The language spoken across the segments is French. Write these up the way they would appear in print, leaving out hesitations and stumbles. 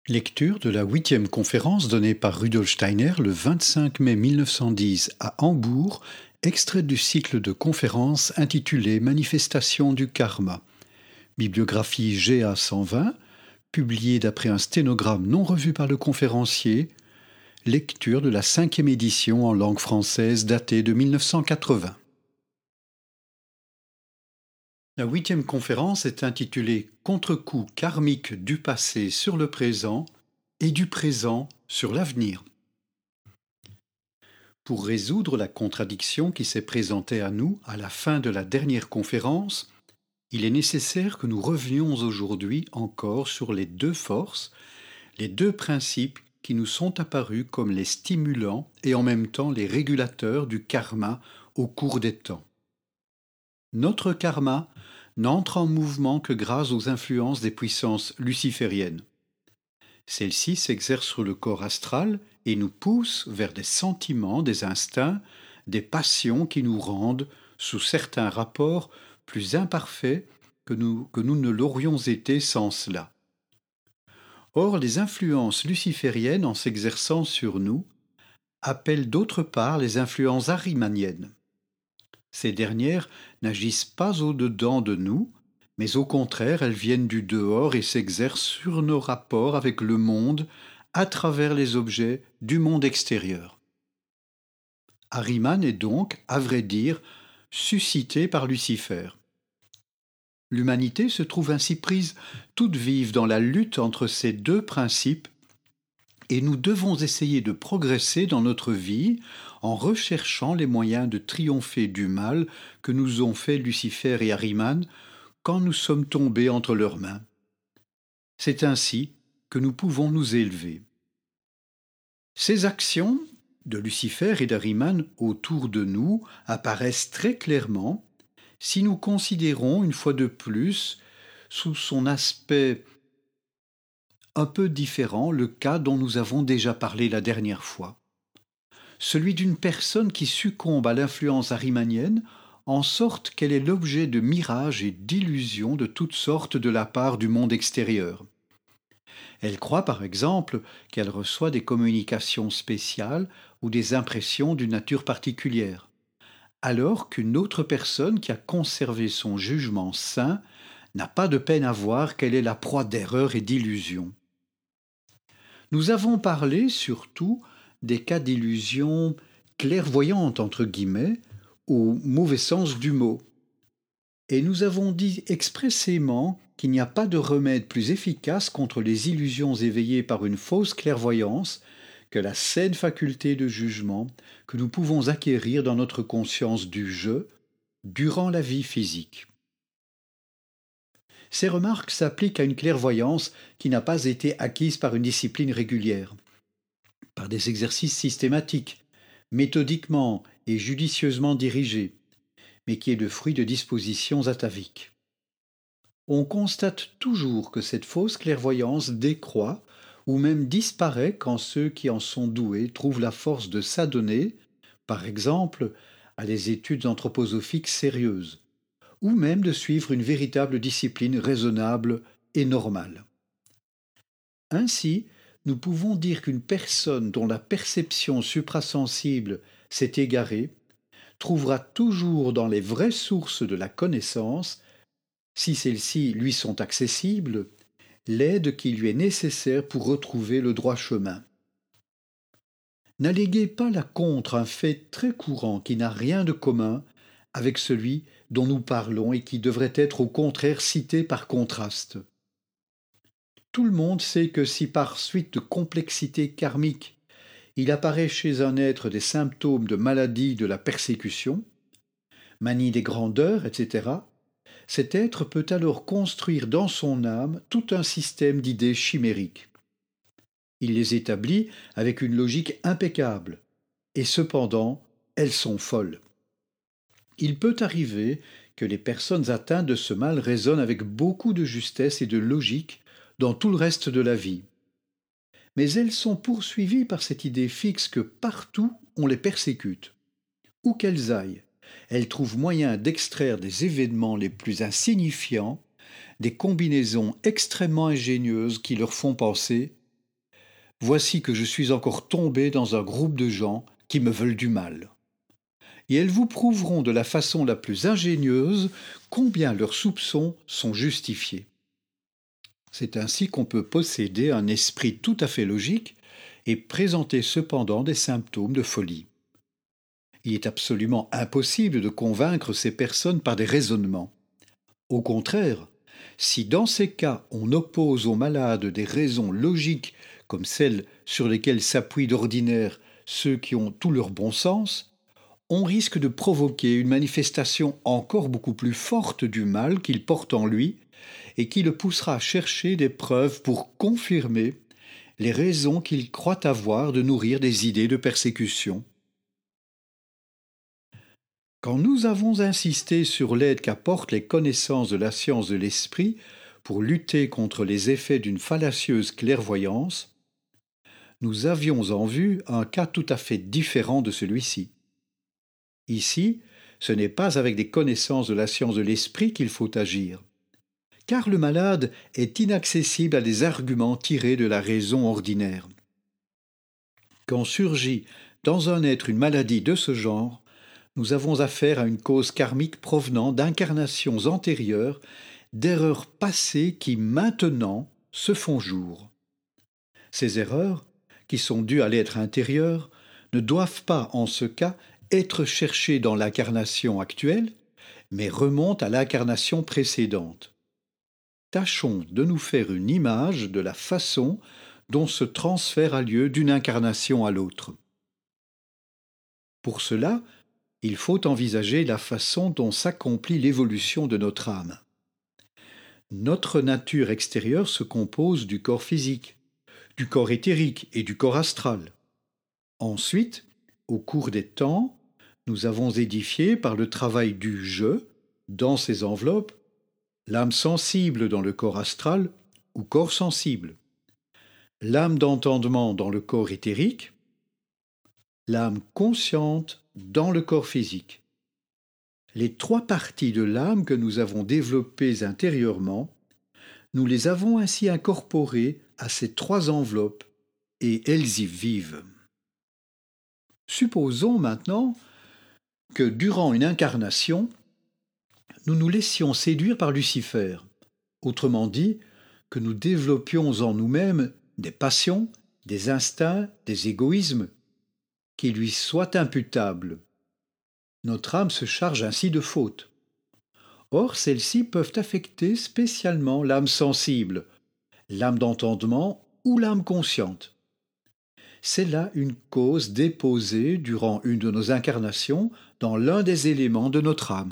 Lecture de la 8e conférence donnée par Rudolf Steiner le 25 mai 1910 à Hambourg, extrait du cycle de conférences intitulé Manifestation du karma. Bibliographie GA 120, publiée d'après un sténogramme non revu par le conférencier. Lecture de la 5e édition en langue française datée de 1980. La 8e conférence est intitulée Contre-coup karmique du passé sur le présent et du présent sur l'avenir. Pour résoudre la contradiction qui s'est présentée à nous à la fin de la dernière conférence, il est nécessaire que nous revenions aujourd'hui encore sur les deux forces, les deux principes qui nous sont apparus comme les stimulants et en même temps les régulateurs du karma au cours des temps. Notre karma n'entre en mouvement que grâce aux influences des puissances lucifériennes. Celles-ci s'exercent sur le corps astral et nous poussent vers des sentiments, des instincts, des passions qui nous rendent, sous certains rapports, plus imparfaits que nous ne l'aurions été sans cela. Or, les influences lucifériennes, en s'exerçant sur nous, appellent d'autre part les influences ahrimaniennes. Ces dernières n'agissent pas au-dedans de nous, mais au contraire, elles viennent du dehors et s'exercent sur nos rapports avec le monde à travers les objets du monde extérieur. Ahriman est donc, à vrai dire, suscité par Lucifer. L'humanité se trouve ainsi prise toute vive dans la lutte entre ces deux principes et nous devons essayer de progresser dans notre vie en recherchant les moyens de triompher du mal que nous ont fait Lucifer et Ahriman quand nous sommes tombés entre leurs mains. C'est ainsi que nous pouvons nous élever. Ces actions de Lucifer et d'Ahriman autour de nous apparaissent très clairement si nous considérons une fois de plus sous son aspect un peu différent le cas dont nous avons déjà parlé la dernière fois. Celui d'une personne qui succombe à l'influence ahrimanienne en sorte qu'elle est l'objet de mirages et d'illusions de toutes sortes de la part du monde extérieur. Elle croit par exemple qu'elle reçoit des communications spéciales ou des impressions d'une nature particulière, alors qu'une autre personne qui a conservé son jugement sain n'a pas de peine à voir qu'elle est la proie d'erreurs et d'illusions. Nous avons parlé surtout des cas d'illusions clairvoyantes entre guillemets, au mauvais sens du mot. Et nous avons dit expressément qu'il n'y a pas de remède plus efficace contre les illusions éveillées par une fausse clairvoyance que la saine faculté de jugement que nous pouvons acquérir dans notre conscience du je durant la vie physique. Ces remarques s'appliquent à une clairvoyance qui n'a pas été acquise par une discipline régulière, par des exercices systématiques, méthodiquement et judicieusement dirigés, mais qui est le fruit de dispositions ataviques. On constate toujours que cette fausse clairvoyance décroît ou même disparaît quand ceux qui en sont doués trouvent la force de s'adonner, par exemple, à des études anthroposophiques sérieuses, ou même de suivre une véritable discipline raisonnable et normale. Ainsi, nous pouvons dire qu'une personne dont la perception suprasensible s'est égarée trouvera toujours dans les vraies sources de la connaissance, si celles-ci lui sont accessibles, l'aide qui lui est nécessaire pour retrouver le droit chemin. N'alléguez pas là contre un fait très courant qui n'a rien de commun avec celui dont nous parlons et qui devrait être au contraire cité par contraste. Tout le monde sait que si par suite de complexité karmique, il apparaît chez un être des symptômes de maladie de la persécution, manie des grandeurs, etc., cet être peut alors construire dans son âme tout un système d'idées chimériques. Il les établit avec une logique impeccable, et cependant, elles sont folles. Il peut arriver que les personnes atteintes de ce mal raisonnent avec beaucoup de justesse et de logique dans tout le reste de la vie. Mais elles sont poursuivies par cette idée fixe que partout on les persécute. Où qu'elles aillent, elles trouvent moyen d'extraire des événements les plus insignifiants, des combinaisons extrêmement ingénieuses qui leur font penser voici que je suis encore tombé dans un groupe de gens qui me veulent du mal. Et elles vous prouveront de la façon la plus ingénieuse combien leurs soupçons sont justifiés. C'est ainsi qu'on peut posséder un esprit tout à fait logique et présenter cependant des symptômes de folie. Il est absolument impossible de convaincre ces personnes par des raisonnements. Au contraire, si dans ces cas on oppose aux malades des raisons logiques comme celles sur lesquelles s'appuient d'ordinaire ceux qui ont tout leur bon sens, on risque de provoquer une manifestation encore beaucoup plus forte du mal qu'il porte en lui et qui le poussera à chercher des preuves pour confirmer les raisons qu'il croit avoir de nourrir des idées de persécution. Quand nous avons insisté sur l'aide qu'apportent les connaissances de la science de l'esprit pour lutter contre les effets d'une fallacieuse clairvoyance, nous avions en vue un cas tout à fait différent de celui-ci. Ici, ce n'est pas avec des connaissances de la science de l'esprit qu'il faut agir, car le malade est inaccessible à des arguments tirés de la raison ordinaire. Quand surgit dans un être une maladie de ce genre, nous avons affaire à une cause karmique provenant d'incarnations antérieures, d'erreurs passées qui maintenant se font jour. Ces erreurs, qui sont dues à l'être intérieur, ne doivent pas, en ce cas, être cherchées dans l'incarnation actuelle, mais remontent à l'incarnation précédente. Tâchons de nous faire une image de la façon dont ce transfert a lieu d'une incarnation à l'autre. Pour cela, il faut envisager la façon dont s'accomplit l'évolution de notre âme. Notre nature extérieure se compose du corps physique, du corps éthérique et du corps astral. Ensuite, au cours des temps, nous avons édifié par le travail du je, dans ces enveloppes, l'âme sensible dans le corps astral ou corps sensible, l'âme d'entendement dans le corps éthérique, l'âme consciente dans le corps physique. Les trois parties de l'âme que nous avons développées intérieurement, nous les avons ainsi incorporées à ces trois enveloppes et elles y vivent. Supposons maintenant que durant une incarnation, nous nous laissions séduire par Lucifer, autrement dit, que nous développions en nous-mêmes des passions, des instincts, des égoïsmes, qui lui soient imputables. Notre âme se charge ainsi de fautes. Or, celles-ci peuvent affecter spécialement l'âme sensible, l'âme d'entendement ou l'âme consciente. C'est là une cause déposée durant une de nos incarnations dans l'un des éléments de notre âme.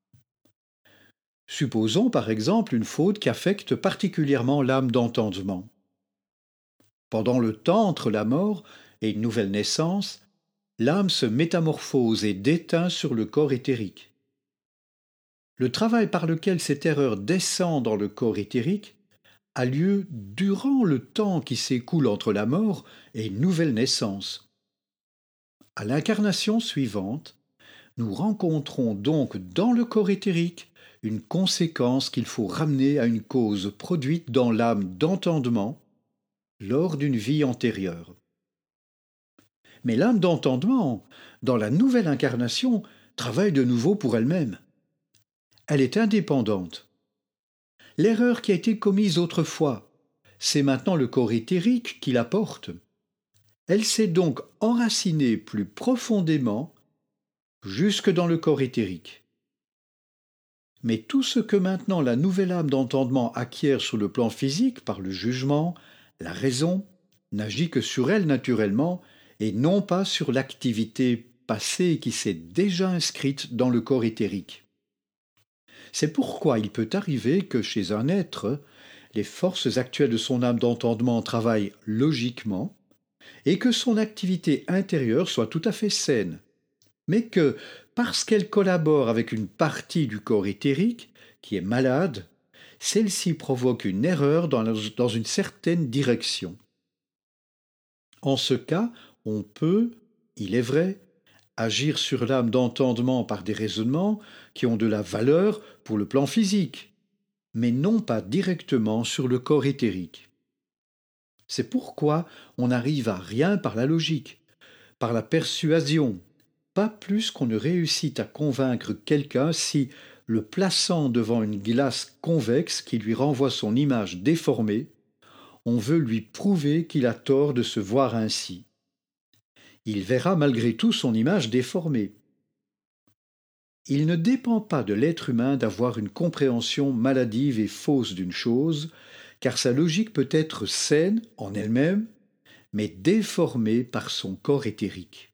Supposons par exemple une faute qui affecte particulièrement l'âme d'entendement. Pendant le temps entre la mort et une nouvelle naissance, l'âme se métamorphose et déteint sur le corps éthérique. Le travail par lequel cette erreur descend dans le corps éthérique a lieu durant le temps qui s'écoule entre la mort et une nouvelle naissance. À l'incarnation suivante, nous rencontrons donc dans le corps éthérique une conséquence qu'il faut ramener à une cause produite dans l'âme d'entendement lors d'une vie antérieure. Mais l'âme d'entendement, dans la nouvelle incarnation, travaille de nouveau pour elle-même. Elle est indépendante. L'erreur qui a été commise autrefois, c'est maintenant le corps éthérique qui la porte. Elle s'est donc enracinée plus profondément jusque dans le corps éthérique. Mais tout ce que maintenant la nouvelle âme d'entendement acquiert sur le plan physique par le jugement, la raison, n'agit que sur elle naturellement et non pas sur l'activité passée qui s'est déjà inscrite dans le corps éthérique. C'est pourquoi il peut arriver que chez un être, les forces actuelles de son âme d'entendement travaillent logiquement et que son activité intérieure soit tout à fait saine, mais que, parce qu'elle collabore avec une partie du corps éthérique qui est malade, celle-ci provoque une erreur dans une certaine direction. En ce cas, on peut, il est vrai, agir sur l'âme d'entendement par des raisonnements qui ont de la valeur pour le plan physique, mais non pas directement sur le corps éthérique. C'est pourquoi on n'arrive à rien par la logique, par la persuasion, pas plus qu'on ne réussit à convaincre quelqu'un si, le plaçant devant une glace convexe qui lui renvoie son image déformée, on veut lui prouver qu'il a tort de se voir ainsi. Il verra malgré tout son image déformée. Il ne dépend pas de l'être humain d'avoir une compréhension maladive et fausse d'une chose, car sa logique peut être saine en elle-même, mais déformée par son corps éthérique.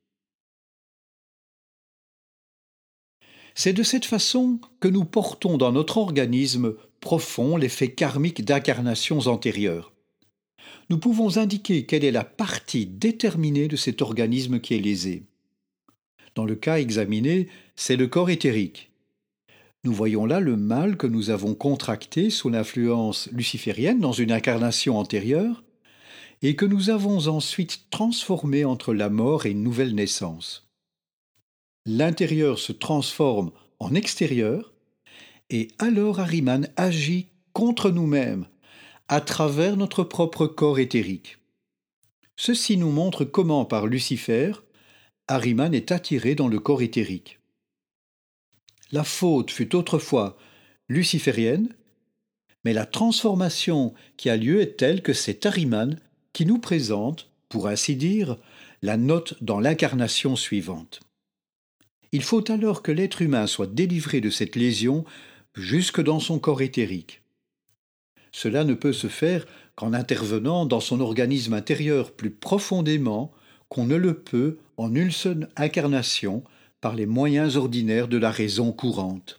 C'est de cette façon que nous portons dans notre organisme profond l'effet karmique d'incarnations antérieures. Nous pouvons indiquer quelle est la partie déterminée de cet organisme qui est lésée. Dans le cas examiné, c'est le corps éthérique. Nous voyons là le mal que nous avons contracté sous l'influence luciférienne dans une incarnation antérieure et que nous avons ensuite transformé entre la mort et une nouvelle naissance. L'intérieur se transforme en extérieur et alors Ahriman agit contre nous-mêmes à travers notre propre corps éthérique. Ceci nous montre comment, par Lucifer, Ahriman est attiré dans le corps éthérique. La faute fut autrefois luciférienne, mais la transformation qui a lieu est telle que c'est Ahriman qui nous présente, pour ainsi dire, la note dans l'incarnation suivante. Il faut alors que l'être humain soit délivré de cette lésion jusque dans son corps éthérique. Cela ne peut se faire qu'en intervenant dans son organisme intérieur plus profondément qu'on ne le peut en une seule incarnation par les moyens ordinaires de la raison courante.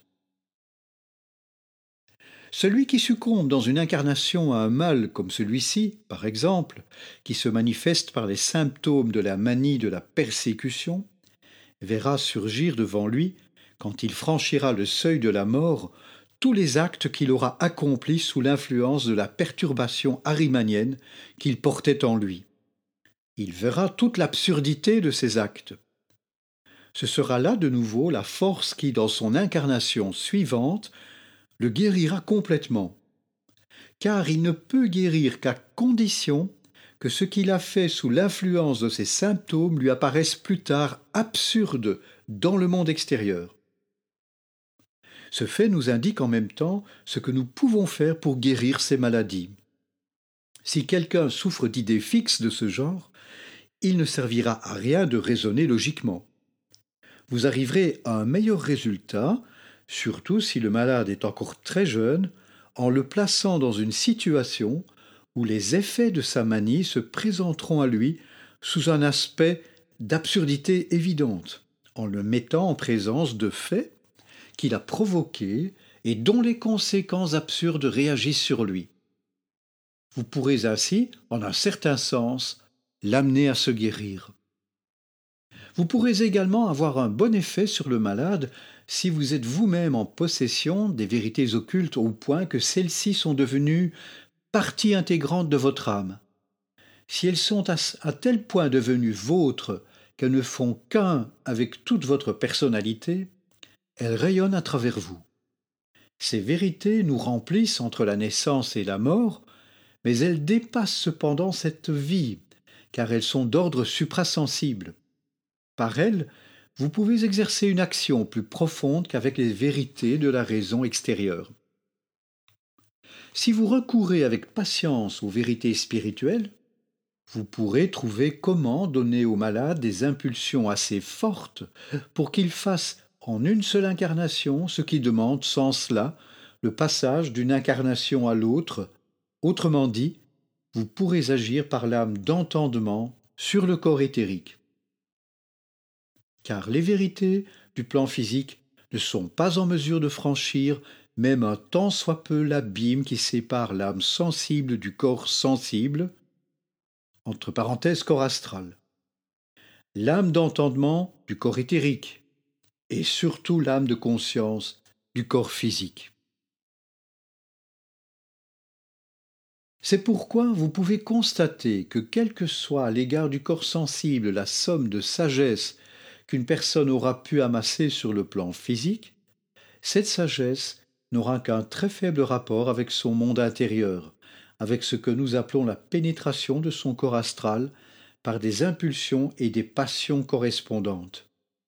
Celui qui succombe dans une incarnation à un mal comme celui-ci, par exemple, qui se manifeste par les symptômes de la manie de la persécution, verra surgir devant lui, quand il franchira le seuil de la mort, tous les actes qu'il aura accomplis sous l'influence de la perturbation ahrimanienne qu'il portait en lui. Il verra toute l'absurdité de ces actes. Ce sera là de nouveau la force qui, dans son incarnation suivante, le guérira complètement. Car il ne peut guérir qu'à condition que ce qu'il a fait sous l'influence de ces symptômes lui apparaisse plus tard absurde dans le monde extérieur. Ce fait nous indique en même temps ce que nous pouvons faire pour guérir ces maladies. Si quelqu'un souffre d'idées fixes de ce genre, il ne servira à rien de raisonner logiquement. Vous arriverez à un meilleur résultat, surtout si le malade est encore très jeune, en le plaçant dans une situation où les effets de sa manie se présenteront à lui sous un aspect d'absurdité évidente, en le mettant en présence de faits qu'il a provoqués et dont les conséquences absurdes réagissent sur lui. Vous pourrez ainsi, en un certain sens, l'amener à se guérir. Vous pourrez également avoir un bon effet sur le malade si vous êtes vous-même en possession des vérités occultes au point que celles-ci sont devenues partie intégrante de votre âme. Si elles sont à tel point devenues vôtres qu'elles ne font qu'un avec toute votre personnalité, elles rayonnent à travers vous. Ces vérités nous remplissent entre la naissance et la mort, mais elles dépassent cependant cette vie, car elles sont d'ordre suprasensible. Par elles, vous pouvez exercer une action plus profonde qu'avec les vérités de la raison extérieure. Si vous recourez avec patience aux vérités spirituelles, vous pourrez trouver comment donner au malade des impulsions assez fortes pour qu'il fasse en une seule incarnation ce qui demande sans cela le passage d'une incarnation à l'autre. Autrement dit, vous pourrez agir par l'âme d'entendement sur le corps éthérique. Car les vérités du plan physique ne sont pas en mesure de franchir même un tant soit peu l'abîme qui sépare l'âme sensible du corps sensible, entre parenthèses corps astral, l'âme d'entendement du corps éthérique, et surtout l'âme de conscience du corps physique. C'est pourquoi vous pouvez constater que quelle que soit à l'égard du corps sensible la somme de sagesse qu'une personne aura pu amasser sur le plan physique, cette sagesse n'aura qu'un très faible rapport avec son monde intérieur, avec ce que nous appelons la pénétration de son corps astral par des impulsions et des passions correspondantes.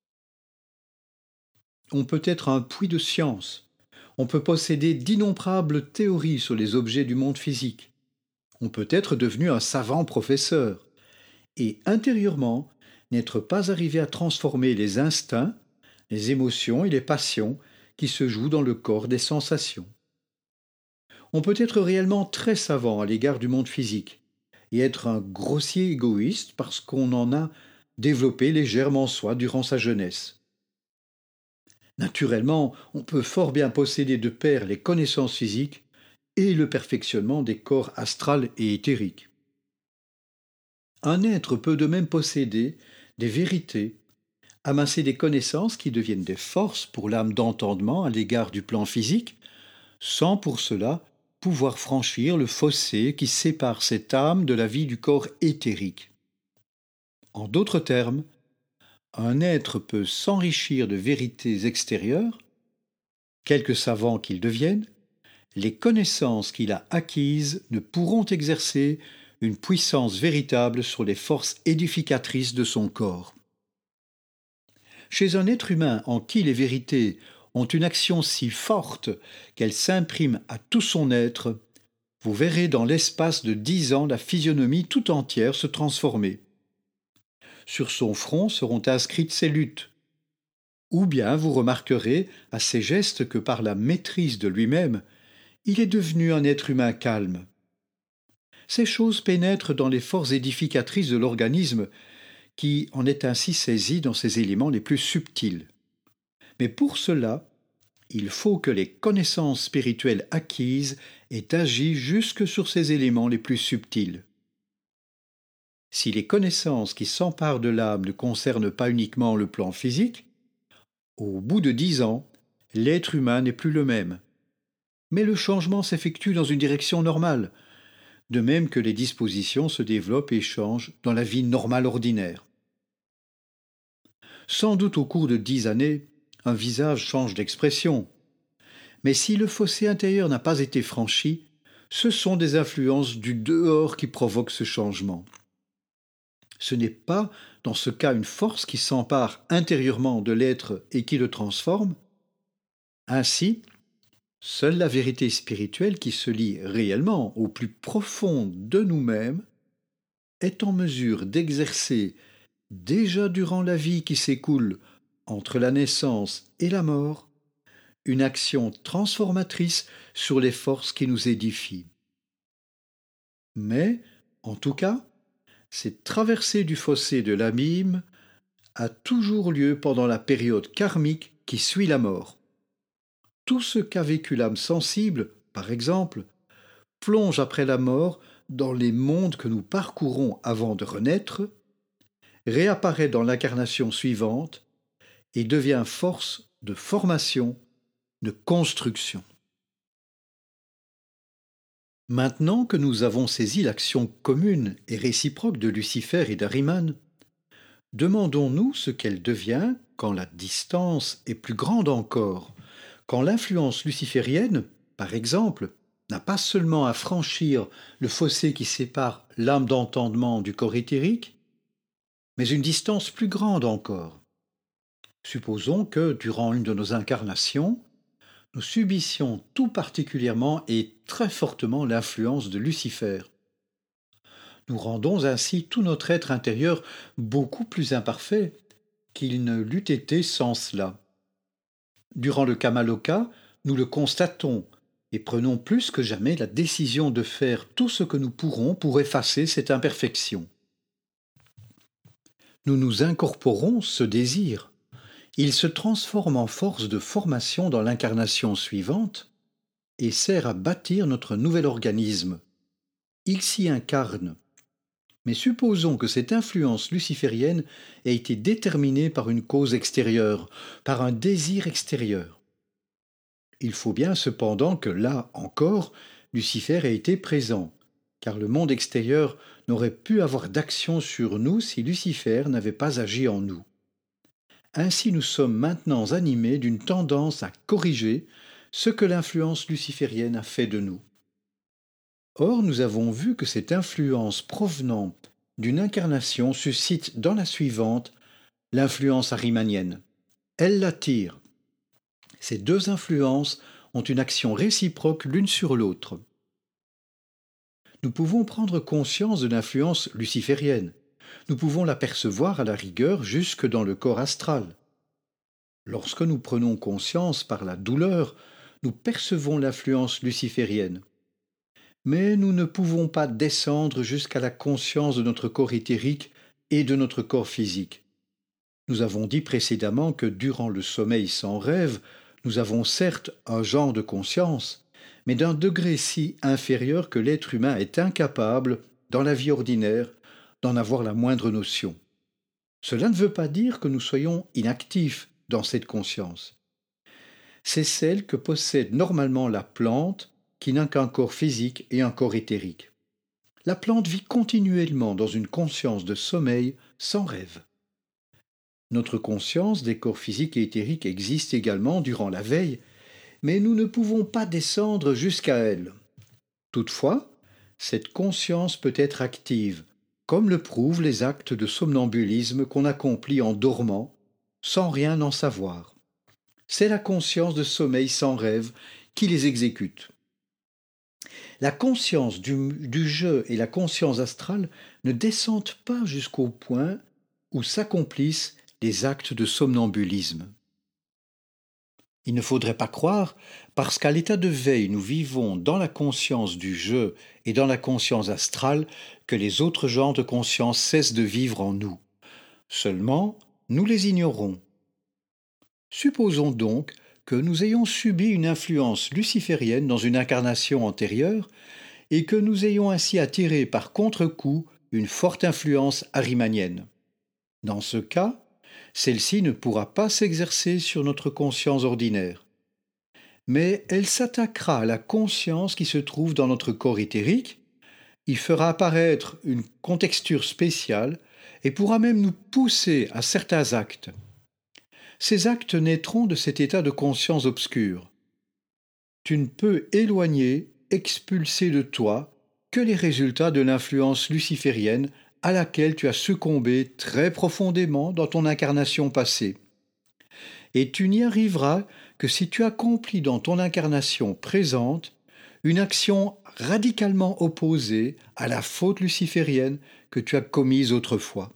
On peut être un puits de science, on peut posséder d'innombrables théories sur les objets du monde physique, on peut être devenu un savant professeur, et intérieurement n'être pas arrivé à transformer les instincts, les émotions et les passions qui se jouent dans le corps des sensations. On peut être réellement très savant à l'égard du monde physique et être un grossier égoïste parce qu'on en a développé les germes en soi durant sa jeunesse. Naturellement, on peut fort bien posséder de pair les connaissances physiques et le perfectionnement des corps astral et éthériques. Un être peut de même posséder des vérités, amasser des connaissances qui deviennent des forces pour l'âme d'entendement à l'égard du plan physique, sans pour cela pouvoir franchir le fossé qui sépare cette âme de la vie du corps éthérique. En d'autres termes, un être peut s'enrichir de vérités extérieures, quelque savant qu'il devienne, les connaissances qu'il a acquises ne pourront exercer une puissance véritable sur les forces édificatrices de son corps. Chez un être humain en qui les vérités ont une action si forte qu'elles s'impriment à tout son être, vous verrez dans l'espace de 10 ans la physionomie tout entière se transformer. Sur son front seront inscrites ses luttes. Ou bien vous remarquerez à ses gestes que par la maîtrise de lui-même, il est devenu un être humain calme. Ces choses pénètrent dans les forces édificatrices de l'organisme qui en est ainsi saisi dans ses éléments les plus subtils. Mais pour cela, il faut que les connaissances spirituelles acquises aient agi jusque sur ces éléments les plus subtils. Si les connaissances qui s'emparent de l'âme ne concernent pas uniquement le plan physique, au bout de 10 ans, l'être humain n'est plus le même. Mais le changement s'effectue dans une direction normale, de même que les dispositions se développent et changent dans la vie normale ordinaire. Sans doute au cours de 10 années, un visage change d'expression. Mais si le fossé intérieur n'a pas été franchi, ce sont des influences du dehors qui provoquent ce changement. Ce n'est pas, dans ce cas, une force qui s'empare intérieurement de l'être et qui le transforme. Ainsi, seule la vérité spirituelle qui se lie réellement au plus profond de nous-mêmes est en mesure d'exercer, déjà durant la vie qui s'écoule entre la naissance et la mort, une action transformatrice sur les forces qui nous édifient. Mais, en tout cas, cette traversée du fossé de l'abîme a toujours lieu pendant la période karmique qui suit la mort. Tout ce qu'a vécu l'âme sensible, par exemple, plonge après la mort dans les mondes que nous parcourons avant de renaître, réapparaît dans l'incarnation suivante et devient force de formation, de construction. Maintenant que nous avons saisi l'action commune et réciproque de Lucifer et d'Ahriman, demandons-nous ce qu'elle devient quand la distance est plus grande encore, quand l'influence luciférienne, par exemple, n'a pas seulement à franchir le fossé qui sépare l'âme d'entendement du corps éthérique, mais une distance plus grande encore. Supposons que, durant une de nos incarnations, nous subissions tout particulièrement et très fortement l'influence de Lucifer. Nous rendons ainsi tout notre être intérieur beaucoup plus imparfait qu'il ne l'eût été sans cela. Durant le Kamaloka, nous le constatons et prenons plus que jamais la décision de faire tout ce que nous pourrons pour effacer cette imperfection. Nous nous incorporons ce désir. Il se transforme en force de formation dans l'incarnation suivante et sert à bâtir notre nouvel organisme. Il s'y incarne. Mais supposons que cette influence luciférienne ait été déterminée par une cause extérieure, par un désir extérieur. Il faut bien cependant que là encore, Lucifer ait été présent, car le monde extérieur n'aurait pu avoir d'action sur nous si Lucifer n'avait pas agi en nous. Ainsi nous sommes maintenant animés d'une tendance à corriger ce que l'influence luciférienne a fait de nous. Or, nous avons vu que cette influence provenant d'une incarnation suscite dans la suivante l'influence ahrimanienne. Elle l'attire. Ces deux influences ont une action réciproque l'une sur l'autre. Nous pouvons prendre conscience de l'influence luciférienne. Nous pouvons l'apercevoir à la rigueur jusque dans le corps astral. Lorsque nous prenons conscience par la douleur, nous percevons l'influence luciférienne. Mais nous ne pouvons pas descendre jusqu'à la conscience de notre corps éthérique et de notre corps physique. Nous avons dit précédemment que durant le sommeil sans rêve, nous avons certes un genre de conscience, mais d'un degré si inférieur que l'être humain est incapable, dans la vie ordinaire, d'en avoir la moindre notion. Cela ne veut pas dire que nous soyons inactifs dans cette conscience. C'est celle que possède normalement la plante, qui n'a qu'un corps physique et un corps éthérique. La plante vit continuellement dans une conscience de sommeil sans rêve. Notre conscience des corps physiques et éthériques existe également durant la veille, mais nous ne pouvons pas descendre jusqu'à elle. Toutefois, cette conscience peut être active, comme le prouvent les actes de somnambulisme qu'on accomplit en dormant, sans rien en savoir. C'est la conscience de sommeil sans rêve qui les exécute. La conscience du jeu et la conscience astrale ne descendent pas jusqu'au point où s'accomplissent les actes de somnambulisme. Il ne faudrait pas croire, parce qu'à l'état de veille nous vivons dans la conscience du jeu et dans la conscience astrale, que les autres genres de conscience cessent de vivre en nous. Seulement, nous les ignorons. Supposons donc que nous ayons subi une influence luciférienne dans une incarnation antérieure et que nous ayons ainsi attiré par contre-coup une forte influence ahrimanienne. Dans ce cas, celle-ci ne pourra pas s'exercer sur notre conscience ordinaire. Mais elle s'attaquera à la conscience qui se trouve dans notre corps éthérique, y fera apparaître une contexture spéciale et pourra même nous pousser à certains actes. Ces actes naîtront de cet état de conscience obscure. Tu ne peux éloigner, expulser de toi, que les résultats de l'influence luciférienne à laquelle tu as succombé très profondément dans ton incarnation passée. Et tu n'y arriveras que si tu accomplis dans ton incarnation présente une action radicalement opposée à la faute luciférienne que tu as commise autrefois.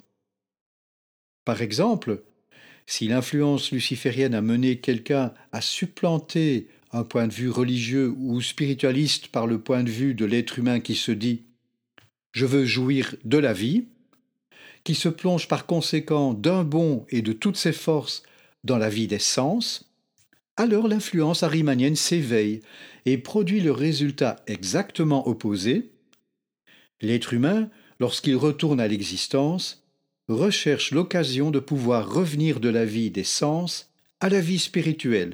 Par exemple, si l'influence luciférienne a mené quelqu'un à supplanter un point de vue religieux ou spiritualiste par le point de vue de l'être humain qui se dit « je veux jouir de la vie », qui se plonge par conséquent d'un bond et de toutes ses forces dans la vie des sens, alors l'influence ahrimanienne s'éveille et produit le résultat exactement opposé. L'être humain, lorsqu'il retourne à l'existence, recherche l'occasion de pouvoir revenir de la vie des sens à la vie spirituelle.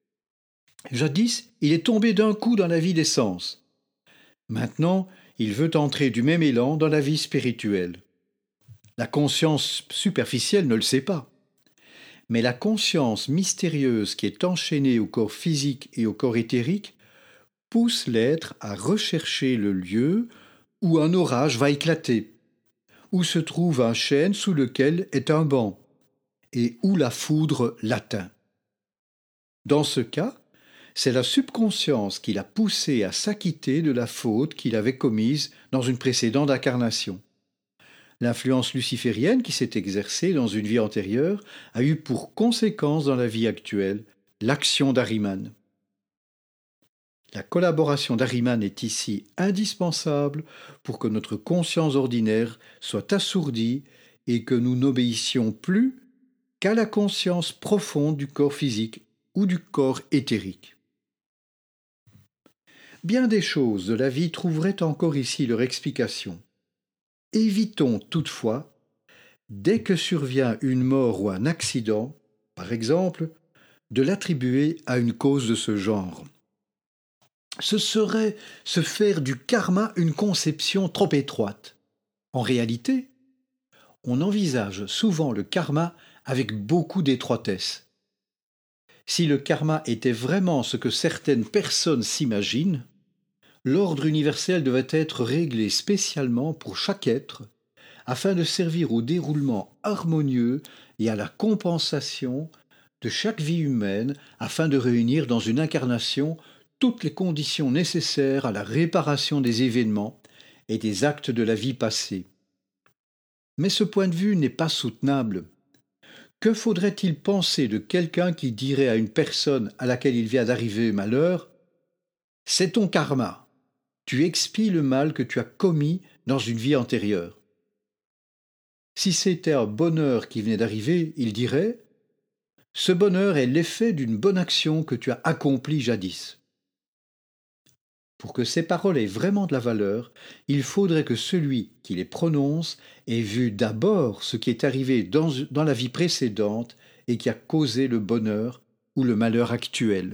Jadis, il est tombé d'un coup dans la vie des sens. Maintenant, il veut entrer du même élan dans la vie spirituelle. La conscience superficielle ne le sait pas. Mais la conscience mystérieuse qui est enchaînée au corps physique et au corps éthérique pousse l'être à rechercher le lieu où un orage va éclater, où se trouve un chêne sous lequel est un banc, et où la foudre l'atteint. Dans ce cas, c'est la subconscience qui l'a poussé à s'acquitter de la faute qu'il avait commise dans une précédente incarnation. L'influence luciférienne qui s'est exercée dans une vie antérieure a eu pour conséquence dans la vie actuelle l'action d'Ahriman. La collaboration d'Ahriman est ici indispensable pour que notre conscience ordinaire soit assourdie et que nous n'obéissions plus qu'à la conscience profonde du corps physique ou du corps éthérique. Bien des choses de la vie trouveraient encore ici leur explication. Évitons toutefois, dès que survient une mort ou un accident, par exemple, de l'attribuer à une cause de ce genre. Ce serait se faire du karma une conception trop étroite. En réalité, on envisage souvent le karma avec beaucoup d'étroitesse. Si le karma était vraiment ce que certaines personnes s'imaginent, L'ordre universel devait être réglé spécialement pour chaque être, afin de servir au déroulement harmonieux et à la compensation de chaque vie humaine, afin de réunir dans une incarnation toutes les conditions nécessaires à la réparation des événements et des actes de la vie passée. Mais ce point de vue n'est pas soutenable. Que faudrait-il penser de quelqu'un qui dirait à une personne à laquelle il vient d'arriver malheur : « C'est ton karma, tu expies le mal que tu as commis dans une vie antérieure ». Si c'était un bonheur qui venait d'arriver, il dirait : « Ce bonheur est l'effet d'une bonne action que tu as accomplie jadis ». Pour que ces paroles aient vraiment de la valeur, il faudrait que celui qui les prononce ait vu d'abord ce qui est arrivé dans la vie précédente et qui a causé le bonheur ou le malheur actuel.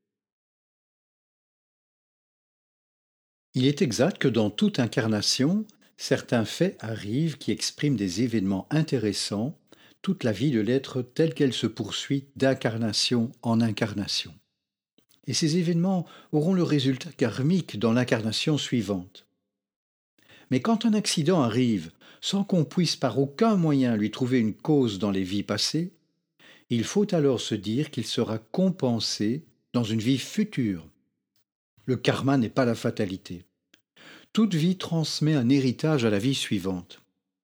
Il est exact que dans toute incarnation, certains faits arrivent qui expriment des événements intéressants, toute la vie de l'être telle qu'elle se poursuit d'incarnation en incarnation. Et ces événements auront le résultat karmique dans l'incarnation suivante. Mais quand un accident arrive sans qu'on puisse par aucun moyen lui trouver une cause dans les vies passées, il faut alors se dire qu'il sera compensé dans une vie future. Le karma n'est pas la fatalité. Toute vie transmet un héritage à la vie suivante.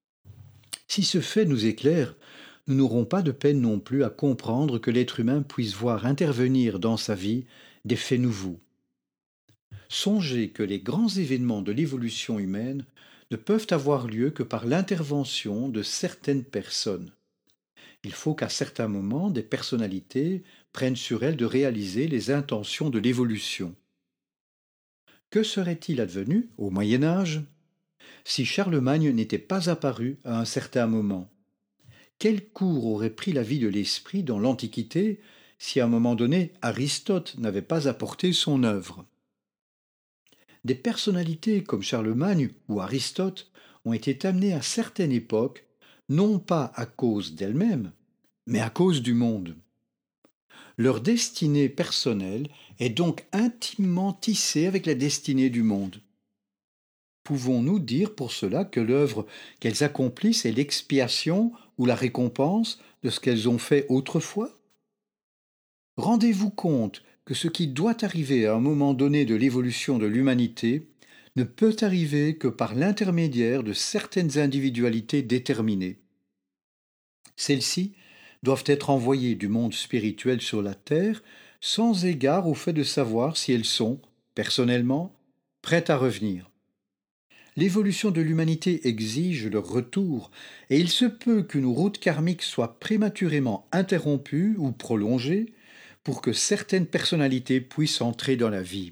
Si ce fait nous éclaire, nous n'aurons pas de peine non plus à comprendre que l'être humain puisse voir intervenir dans sa vie des faits nouveaux. Songez que les grands événements de l'évolution humaine ne peuvent avoir lieu que par l'intervention de certaines personnes. Il faut qu'à certains moments, des personnalités prennent sur elles de réaliser les intentions de l'évolution. Que serait-il advenu au Moyen Âge si Charlemagne n'était pas apparu à un certain moment? Quel cours aurait pris la vie de l'esprit dans l'Antiquité si à un moment donné Aristote n'avait pas apporté son œuvre? Des personnalités comme Charlemagne ou Aristote ont été amenées à certaines époques, non pas à cause d'elles-mêmes, mais à cause du monde. Leur destinée personnelle est donc intimement tissée avec la destinée du monde. Pouvons-nous dire pour cela que l'œuvre qu'elles accomplissent est l'expiation ou la récompense de ce qu'elles ont fait autrefois? Rendez-vous compte que ce qui doit arriver à un moment donné de l'évolution de l'humanité ne peut arriver que par l'intermédiaire de certaines individualités déterminées. Celles-ci doivent être envoyées du monde spirituel sur la terre sans égard au fait de savoir si elles sont, personnellement, prêtes à revenir. L'évolution de l'humanité exige leur retour, et il se peut qu'une route karmique soit prématurément interrompue ou prolongée pour que certaines personnalités puissent entrer dans la vie.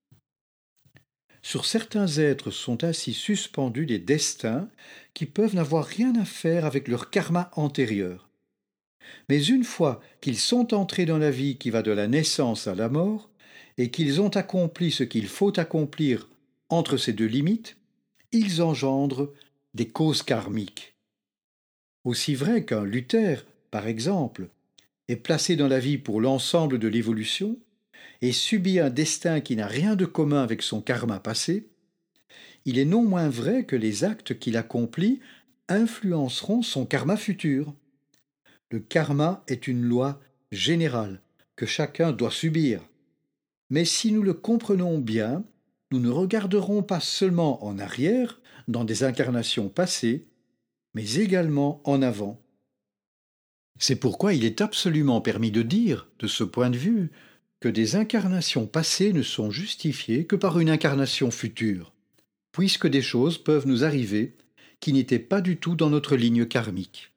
Sur certains êtres sont ainsi suspendus des destins qui peuvent n'avoir rien à faire avec leur karma antérieur. Mais une fois qu'ils sont entrés dans la vie qui va de la naissance à la mort, et qu'ils ont accompli ce qu'il faut accomplir entre ces deux limites, ils engendrent des causes karmiques. Aussi vrai qu'un Luther, par exemple, est placé dans la vie pour l'ensemble de l'évolution et subit un destin qui n'a rien de commun avec son karma passé, il est non moins vrai que les actes qu'il accomplit influenceront son karma futur. Le karma est une loi générale que chacun doit subir. Mais si nous le comprenons bien, nous ne regarderons pas seulement en arrière, dans des incarnations passées, mais également en avant. C'est pourquoi il est absolument permis de dire, de ce point de vue, que des incarnations passées ne sont justifiées que par une incarnation future, puisque des choses peuvent nous arriver qui n'étaient pas du tout dans notre ligne karmique.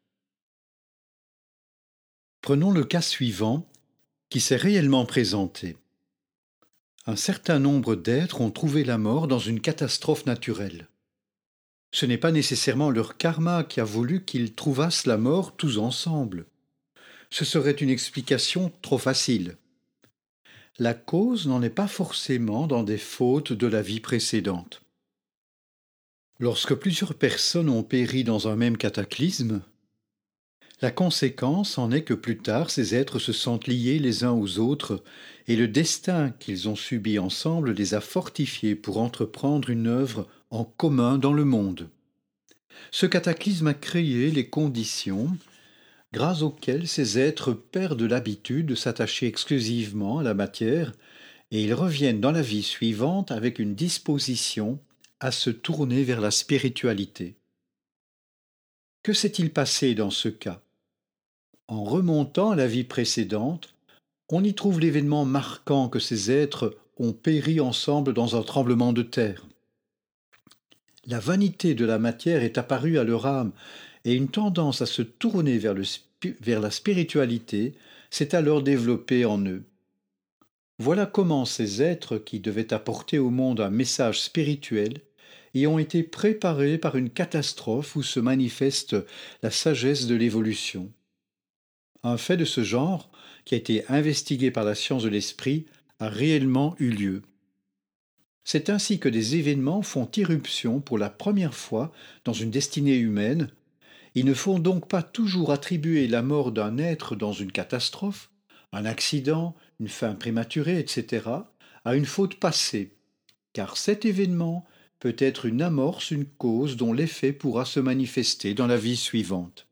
Prenons le cas suivant, qui s'est réellement présenté. Un certain nombre d'êtres ont trouvé la mort dans une catastrophe naturelle. Ce n'est pas nécessairement leur karma qui a voulu qu'ils trouvassent la mort tous ensemble. Ce serait une explication trop facile. La cause n'en est pas forcément dans des fautes de la vie précédente. Lorsque plusieurs personnes ont péri dans un même cataclysme, La conséquence en est que plus tard, ces êtres se sentent liés les uns aux autres, et le destin qu'ils ont subi ensemble les a fortifiés pour entreprendre une œuvre en commun dans le monde. Ce cataclysme a créé les conditions grâce auxquelles ces êtres perdent l'habitude de s'attacher exclusivement à la matière, et ils reviennent dans la vie suivante avec une disposition à se tourner vers la spiritualité. Que s'est-il passé dans ce cas? En remontant à la vie précédente, on y trouve l'événement marquant que ces êtres ont péri ensemble dans un tremblement de terre. La vanité de la matière est apparue à leur âme et une tendance à se tourner vers la spiritualité s'est alors développée en eux. Voilà comment ces êtres qui devaient apporter au monde un message spirituel y ont été préparés par une catastrophe où se manifeste la sagesse de l'évolution. Un fait de ce genre, qui a été investigué par la science de l'esprit, a réellement eu lieu. C'est ainsi que des événements font irruption pour la première fois dans une destinée humaine. Il ne faut donc pas toujours attribuer la mort d'un être dans une catastrophe, un accident, une fin prématurée, etc., à une faute passée, car cet événement peut être une amorce, une cause dont l'effet pourra se manifester dans la vie suivante.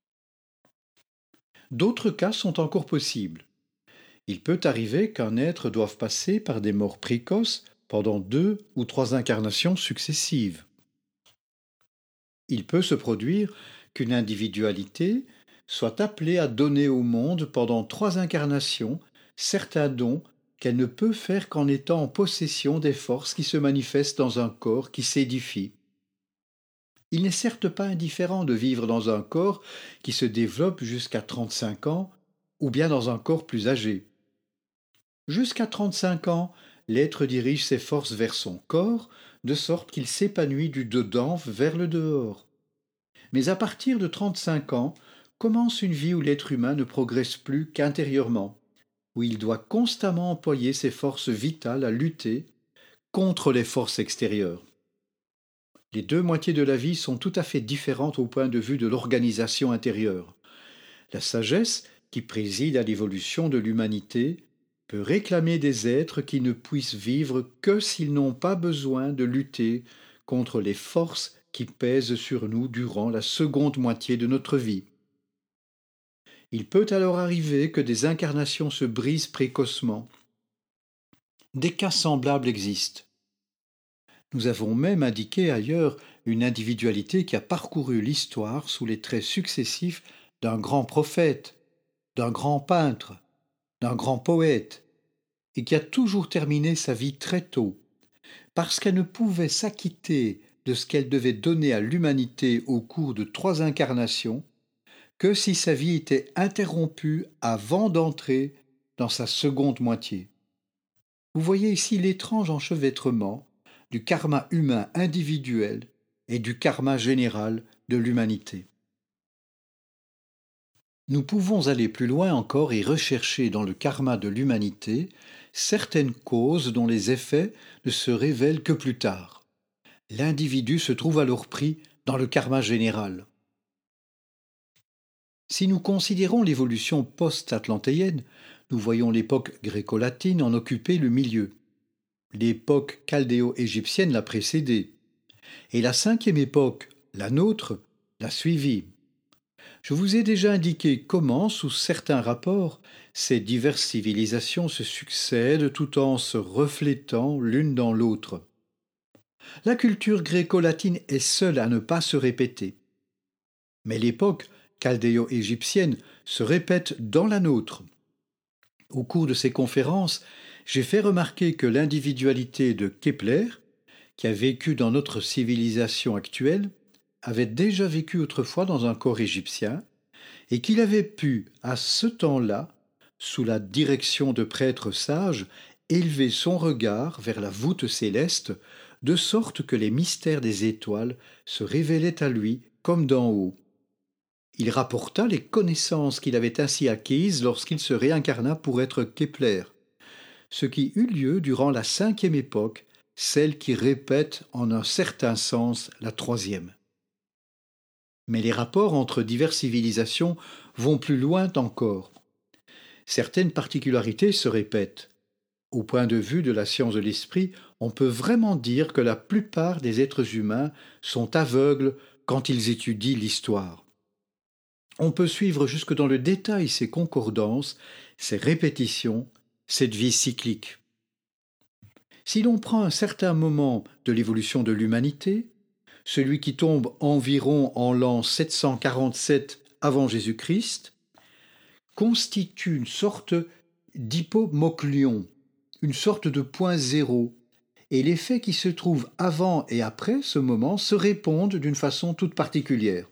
D'autres cas sont encore possibles. Il peut arriver qu'un être doive passer par des morts précoces pendant 2 ou 3 incarnations successives. Il peut se produire qu'une individualité soit appelée à donner au monde pendant 3 incarnations certains dons qu'elle ne peut faire qu'en étant en possession des forces qui se manifestent dans un corps qui s'édifie. Il n'est certes pas indifférent de vivre dans un corps qui se développe jusqu'à 35 ans ou bien dans un corps plus âgé. Jusqu'à 35 ans, l'être dirige ses forces vers son corps, de sorte qu'il s'épanouit du dedans vers le dehors. Mais à partir de 35 ans, commence une vie où l'être humain ne progresse plus qu'intérieurement, où il doit constamment employer ses forces vitales à lutter contre les forces extérieures. Les deux moitiés de la vie sont tout à fait différentes au point de vue de l'organisation intérieure. La sagesse, qui préside à l'évolution de l'humanité, peut réclamer des êtres qui ne puissent vivre que s'ils n'ont pas besoin de lutter contre les forces qui pèsent sur nous durant la seconde moitié de notre vie. Il peut alors arriver que des incarnations se brisent précocement. Des cas semblables existent. Nous avons même indiqué ailleurs une individualité qui a parcouru l'histoire sous les traits successifs d'un grand prophète, d'un grand peintre, d'un grand poète, et qui a toujours terminé sa vie très tôt, parce qu'elle ne pouvait s'acquitter de ce qu'elle devait donner à l'humanité au cours de 3 incarnations, que si sa vie était interrompue avant d'entrer dans sa seconde moitié. Vous voyez ici l'étrange enchevêtrement du karma humain individuel et du karma général de l'humanité. Nous pouvons aller plus loin encore et rechercher dans le karma de l'humanité certaines causes dont les effets ne se révèlent que plus tard. L'individu se trouve alors pris dans le karma général. Si nous considérons l'évolution post-atlantéenne, nous voyons l'époque gréco-latine en occuper le milieu. L'époque chaldéo-égyptienne l'a précédée. Et la 5e époque, la nôtre, l'a suivie. Je vous ai déjà indiqué comment, sous certains rapports, ces diverses civilisations se succèdent tout en se reflétant l'une dans l'autre. La culture gréco-latine est seule à ne pas se répéter. Mais l'époque chaldéo-égyptienne se répète dans la nôtre. Au cours de ces conférences, j'ai fait remarquer que l'individualité de Kepler, qui a vécu dans notre civilisation actuelle, avait déjà vécu autrefois dans un corps égyptien, et qu'il avait pu, à ce temps-là, sous la direction de prêtres sages, élever son regard vers la voûte céleste, de sorte que les mystères des étoiles se révélaient à lui comme d'en haut. Il rapporta les connaissances qu'il avait ainsi acquises lorsqu'il se réincarna pour être Kepler, ce qui eut lieu durant la 5e époque, celle qui répète en un certain sens la 3e. Mais les rapports entre diverses civilisations vont plus loin encore. Certaines particularités se répètent. Au point de vue de la science de l'esprit, on peut vraiment dire que la plupart des êtres humains sont aveugles quand ils étudient l'histoire. On peut suivre jusque dans le détail ces concordances, ces répétitions, cette vie cyclique. Si l'on prend un certain moment de l'évolution de l'humanité, celui qui tombe environ en l'an 747 avant Jésus-Christ, constitue une sorte d'hypomoclion, une sorte de point zéro, et les faits qui se trouvent avant et après ce moment se répondent d'une façon toute particulière.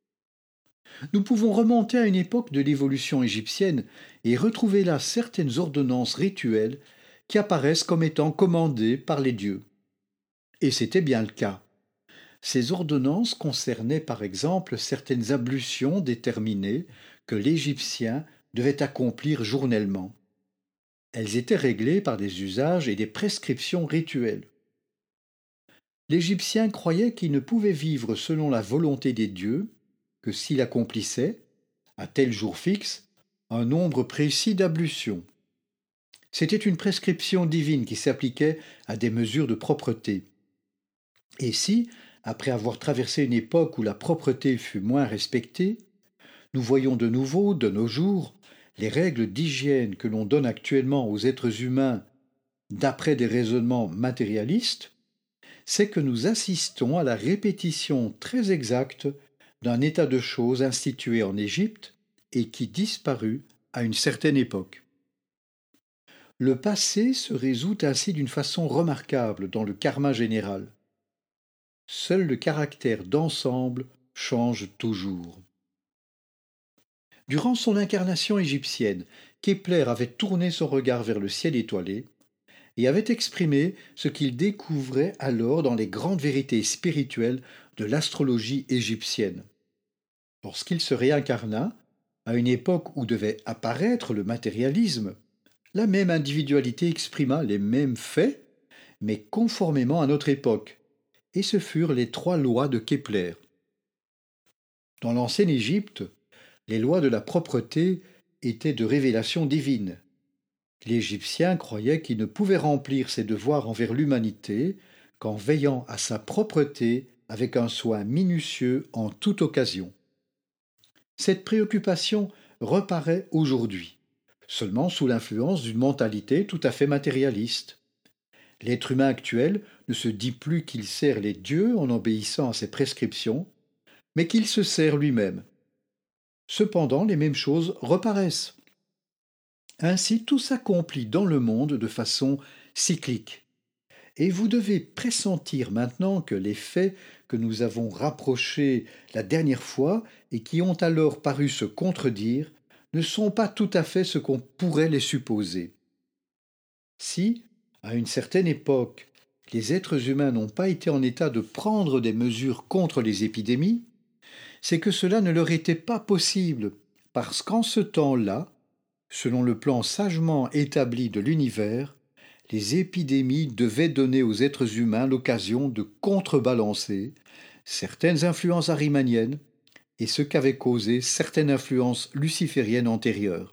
Nous pouvons remonter à une époque de l'évolution égyptienne et retrouver là certaines ordonnances rituelles qui apparaissent comme étant commandées par les dieux. Et c'était bien le cas. Ces ordonnances concernaient par exemple certaines ablutions déterminées que l'Égyptien devait accomplir journellement. Elles étaient réglées par des usages et des prescriptions rituelles. L'Égyptien croyait qu'il ne pouvait vivre selon la volonté des dieux que s'il accomplissait, à tel jour fixe, un nombre précis d'ablutions. C'était une prescription divine qui s'appliquait à des mesures de propreté. Et si, après avoir traversé une époque où la propreté fut moins respectée, nous voyons de nouveau, de nos jours, les règles d'hygiène que l'on donne actuellement aux êtres humains d'après des raisonnements matérialistes, c'est que nous assistons à la répétition très exacte d'un état de choses institué en Égypte et qui disparut à une certaine époque. Le passé se résout ainsi d'une façon remarquable dans le karma général. Seul le caractère d'ensemble change toujours. Durant son incarnation égyptienne, Kepler avait tourné son regard vers le ciel étoilé et avait exprimé ce qu'il découvrait alors dans les grandes vérités spirituelles de l'astrologie égyptienne. Lorsqu'il se réincarna, à une époque où devait apparaître le matérialisme, la même individualité exprima les mêmes faits, mais conformément à notre époque, et ce furent les 3 lois de Kepler. Dans l'ancienne Égypte, les lois de la propreté étaient de révélation divine. L'Égyptien croyait qu'il ne pouvait remplir ses devoirs envers l'humanité qu'en veillant à sa propreté avec un soin minutieux en toute occasion. Cette préoccupation reparaît aujourd'hui, seulement sous l'influence d'une mentalité tout à fait matérialiste. L'être humain actuel ne se dit plus qu'il sert les dieux en obéissant à ses prescriptions, mais qu'il se sert lui-même. Cependant, les mêmes choses reparaissent. Ainsi, tout s'accomplit dans le monde de façon cyclique. Et vous devez pressentir maintenant que les faits que nous avons rapprochés la dernière fois et qui ont alors paru se contredire ne sont pas tout à fait ce qu'on pourrait les supposer. Si, à une certaine époque, les êtres humains n'ont pas été en état de prendre des mesures contre les épidémies, c'est que cela ne leur était pas possible, parce qu'en ce temps-là, selon le plan sagement établi de l'univers, les épidémies devaient donner aux êtres humains l'occasion de contrebalancer certaines influences arimaniennes et ce qu'avaient causé certaines influences lucifériennes antérieures.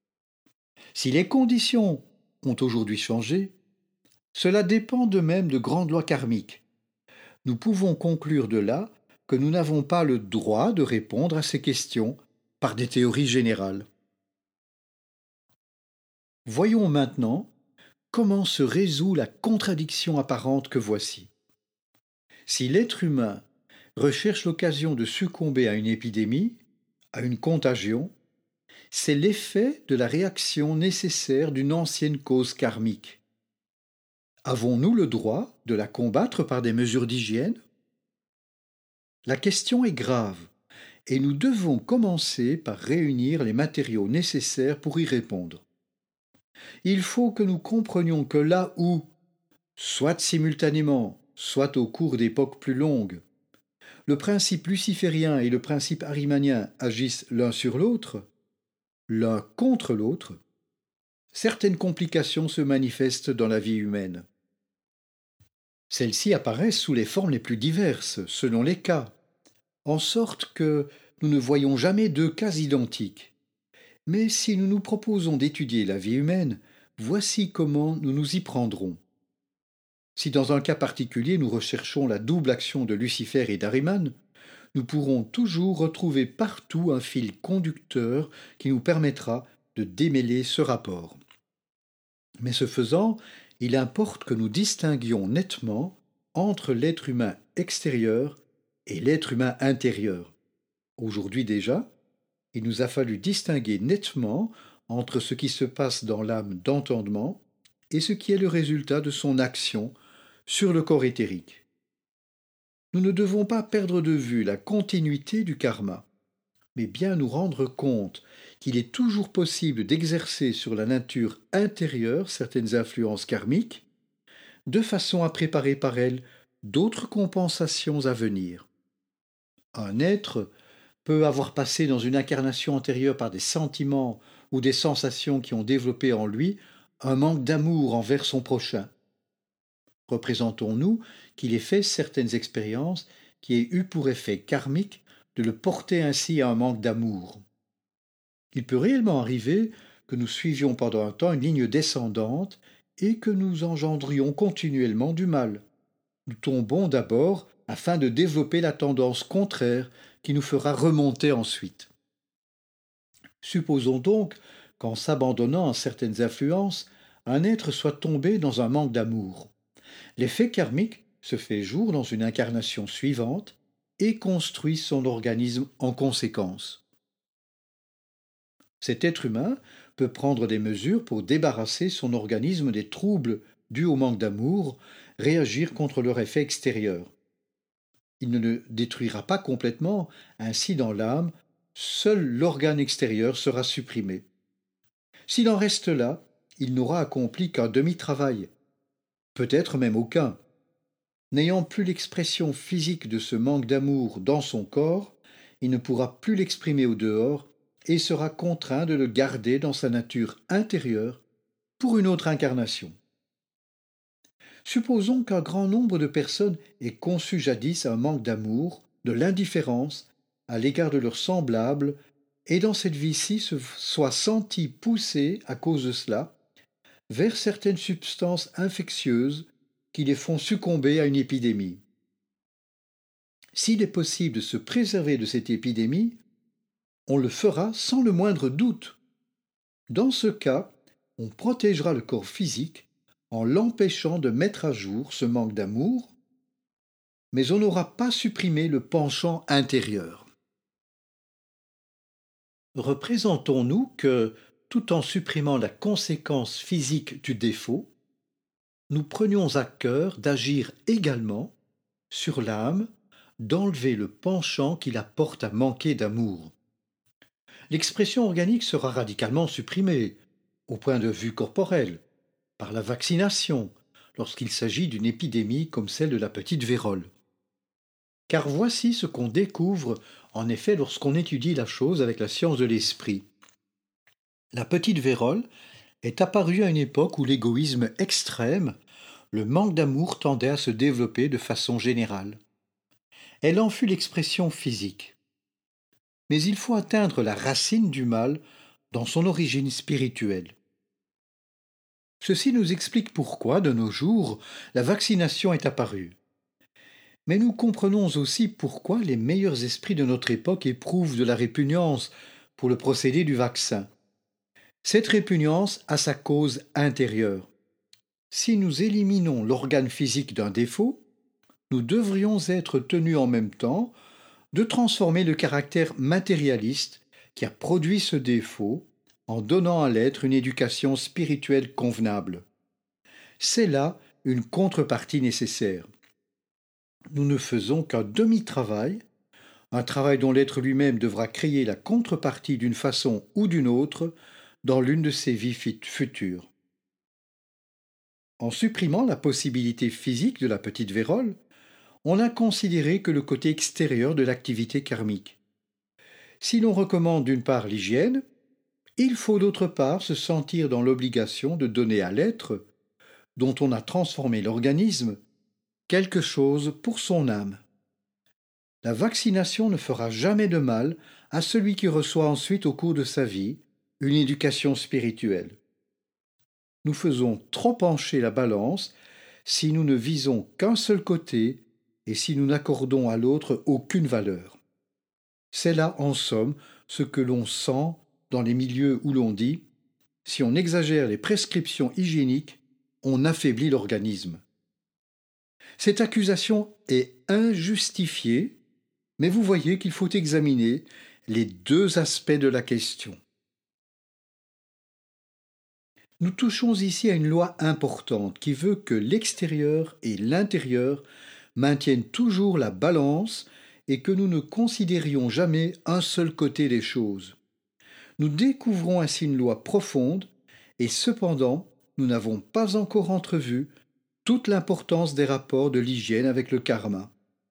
Si les conditions ont aujourd'hui changé, cela dépend de même de grandes lois karmiques. Nous pouvons conclure de là que nous n'avons pas le droit de répondre à ces questions par des théories générales. Voyons maintenant comment se résout la contradiction apparente que voici. Si l'être humain recherche l'occasion de succomber à une épidémie, à une contagion, c'est l'effet de la réaction nécessaire d'une ancienne cause karmique. Avons-nous le droit de la combattre par des mesures d'hygiène ? La question est grave, et nous devons commencer par réunir les matériaux nécessaires pour y répondre. Il faut que nous comprenions que là où, soit simultanément, soit au cours d'époques plus longues, le principe luciférien et le principe arimanien agissent l'un sur l'autre, l'un contre l'autre, certaines complications se manifestent dans la vie humaine. Celles-ci apparaissent sous les formes les plus diverses, selon les cas. en sorte que nous ne voyons jamais deux cas identiques. Mais si nous nous proposons d'étudier la vie humaine, voici comment nous nous y prendrons. Si dans un cas particulier nous recherchons la double action de Lucifer et d'Ariman, nous pourrons toujours retrouver partout un fil conducteur qui nous permettra de démêler ce rapport. Mais ce faisant, il importe que nous distinguions nettement entre l'être humain extérieur et l'être humain intérieur. Aujourd'hui déjà, il nous a fallu distinguer nettement entre ce qui se passe dans l'âme d'entendement et ce qui est le résultat de son action sur le corps éthérique. Nous ne devons pas perdre de vue la continuité du karma, mais bien nous rendre compte qu'il est toujours possible d'exercer sur la nature intérieure certaines influences karmiques, de façon à préparer par elles d'autres compensations à venir. Un être peut avoir passé dans une incarnation antérieure par des sentiments ou des sensations qui ont développé en lui un manque d'amour envers son prochain. Représentons-nous qu'il ait fait certaines expériences qui aient eu pour effet karmique de le porter ainsi à un manque d'amour. Il peut réellement arriver que nous suivions pendant un temps une ligne descendante et que nous engendrions continuellement du mal. Nous tombons d'abord afin de développer la tendance contraire qui nous fera remonter ensuite. Supposons donc qu'en s'abandonnant à certaines influences, un être soit tombé dans un manque d'amour. L'effet karmique se fait jour dans une incarnation suivante et construit son organisme en conséquence. Cet être humain peut prendre des mesures pour débarrasser son organisme des troubles dus au manque d'amour, réagir contre leur effet extérieur. Il ne le détruira pas complètement, ainsi dans l'âme, seul l'organe extérieur sera supprimé. S'il en reste là, il n'aura accompli qu'un demi-travail, peut-être même aucun. N'ayant plus l'expression physique de ce manque d'amour dans son corps, il ne pourra plus l'exprimer au dehors et sera contraint de le garder dans sa nature intérieure pour une autre incarnation. Supposons qu'un grand nombre de personnes aient conçu jadis un manque d'amour, de l'indifférence à l'égard de leurs semblables, et dans cette vie-ci se soient sentis poussés, à cause de cela, vers certaines substances infectieuses qui les font succomber à une épidémie. S'il est possible de se préserver de cette épidémie, on le fera sans le moindre doute. Dans ce cas, on protégera le corps physique en l'empêchant de mettre à jour ce manque d'amour, mais on n'aura pas supprimé le penchant intérieur. Représentons-nous que, tout en supprimant la conséquence physique du défaut, nous prenions à cœur d'agir également sur l'âme, d'enlever le penchant qui la porte à manquer d'amour. L'expression organique sera radicalement supprimée, au point de vue corporel, par la vaccination, lorsqu'il s'agit d'une épidémie comme celle de la petite vérole. Car voici ce qu'on découvre en effet lorsqu'on étudie la chose avec la science de l'esprit. La petite vérole est apparue à une époque où l'égoïsme extrême, le manque d'amour tendait à se développer de façon générale. Elle en fut l'expression physique. Mais il faut atteindre la racine du mal dans son origine spirituelle. Ceci nous explique pourquoi, de nos jours, la vaccination est apparue. Mais nous comprenons aussi pourquoi les meilleurs esprits de notre époque éprouvent de la répugnance pour le procédé du vaccin. Cette répugnance a sa cause intérieure. Si nous éliminons l'organe physique d'un défaut, nous devrions être tenus en même temps de transformer le caractère matérialiste qui a produit ce défaut en donnant à l'être une éducation spirituelle convenable. C'est là une contrepartie nécessaire. Nous ne faisons qu'un demi-travail, un travail dont l'être lui-même devra créer la contrepartie d'une façon ou d'une autre dans l'une de ses vies futures. En supprimant la possibilité physique de la petite vérole, on n'a considéré que le côté extérieur de l'activité karmique. Si l'on recommande d'une part l'hygiène, il faut d'autre part se sentir dans l'obligation de donner à l'être, dont on a transformé l'organisme, quelque chose pour son âme. La vaccination ne fera jamais de mal à celui qui reçoit ensuite au cours de sa vie une éducation spirituelle. Nous faisons trop pencher la balance si nous ne visons qu'un seul côté et si nous n'accordons à l'autre aucune valeur. C'est là, en somme, ce que l'on sent dans les milieux où l'on dit « si on exagère les prescriptions hygiéniques, on affaiblit l'organisme ». Cette accusation est injustifiée, mais vous voyez qu'il faut examiner les deux aspects de la question. Nous touchons ici à une loi importante qui veut que l'extérieur et l'intérieur maintiennent toujours la balance et que nous ne considérions jamais un seul côté des choses. Nous découvrons ainsi une loi profonde et cependant, nous n'avons pas encore entrevu toute l'importance des rapports de l'hygiène avec le karma.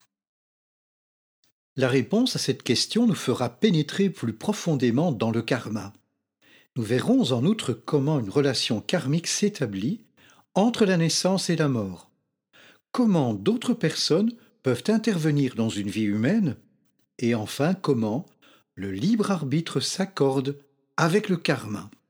La réponse à cette question nous fera pénétrer plus profondément dans le karma. Nous verrons en outre comment une relation karmique s'établit entre la naissance et la mort. Comment d'autres personnes peuvent intervenir dans une vie humaine et enfin comment le libre arbitre s'accorde avec le karma.